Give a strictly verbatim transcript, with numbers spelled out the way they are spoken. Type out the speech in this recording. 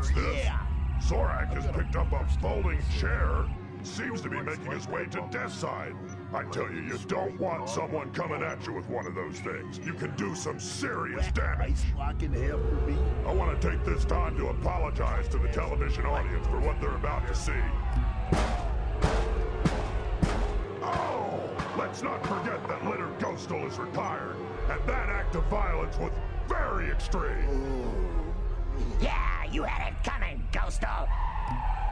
What's this? Zorak has picked up a folding chair. Seems to be making his way to Deathside. I tell you, you don't want someone coming at you with one of those things. You can do some serious damage. I want to take this time to apologize to the television audience for what they're about to see. Oh! Let's not forget that Leonard Ghostal is retired, and that act of violence was very extreme. Yeah, you had it coming, Ghostal.